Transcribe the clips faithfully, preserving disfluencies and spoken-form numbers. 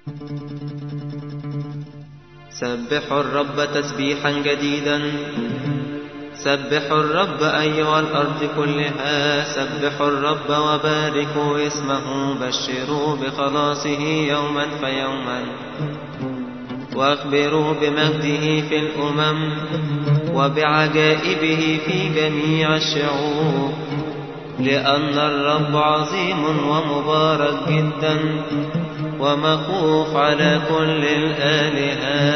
سبحوا الرب تسبيحا جديدا، سبحوا الرب أيها الأرض كلها، سبحوا الرب وباركوا اسمه، بشروا بخلاصه يوما فيوما، واخبروا بمجده في الأمم وبعجائبه في جميع الشعوب، لأن الرب عظيم ومبارك جدا ومخوف على كل الآلهة.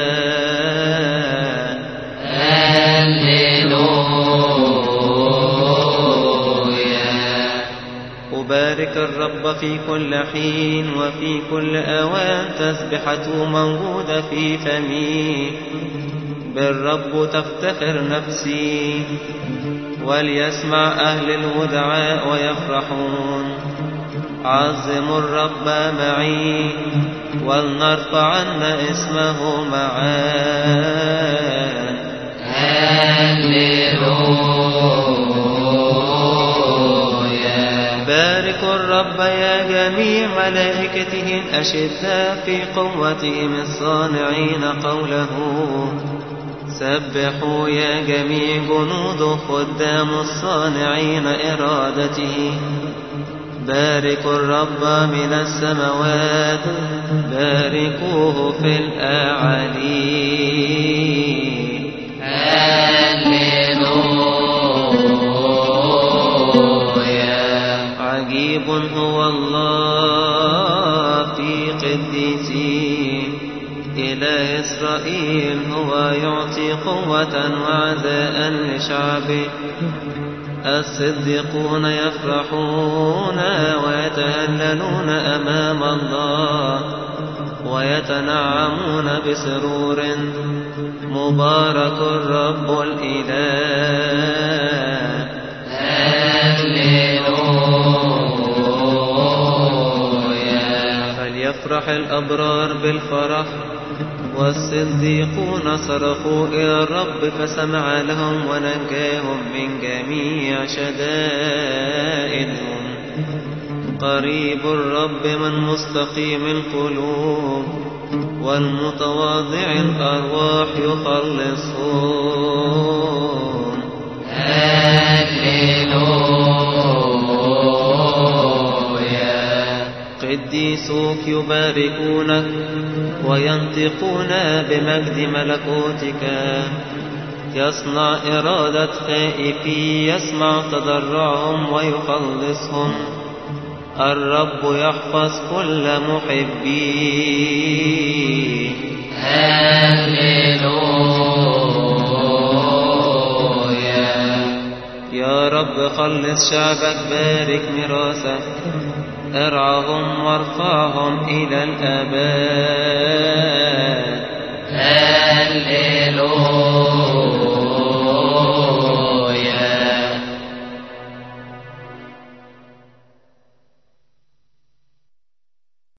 هللويا. أبارك الرب في كل حين وفي كل أوان، تسبحته موجودة في فمي، بالرب تفتخر نفسي، وليسمع أهل الودعاء ويفرحون. عظموا الرب معي ولنرفعن اسمه معا. هللويا. باركوا الرب يا جميع ملائكته الأشداء في قوتهم الصانعين قوله. سبحوا يا جميع جنود خدام الصانعين إرادته. باركوا الرب من السماوات، باركوه في الأعالي. هللويا. عجيب هو الله في قديسه، إله إسرائيل هو يعطي قوة وعزاء لشعبه. الصديقون يفرحون ويتهللون أمام الله، ويتنعمون بسرور. مبارك الرب الإله. هللويا. فليفرح الأبرار بالفرح، والصديقون صرخوا إلى الرب فسمع لهم ونجاهم من جميع شدائدهم. قريب الرب من مستقيم القلوب، والمتواضع الأرواح يخلصهم. هللويا. قديسوك يباركونك وينطقون بمجد ملكوتك. يصنع إرادة خائفي، يسمع تضرعهم ويخلصهم. الرب يحفظ كل محبيه. هللويا. يا رب خلص شعبك، بارك ميراثك، ارعهم وارفعهم إلى الآباد. هللويا.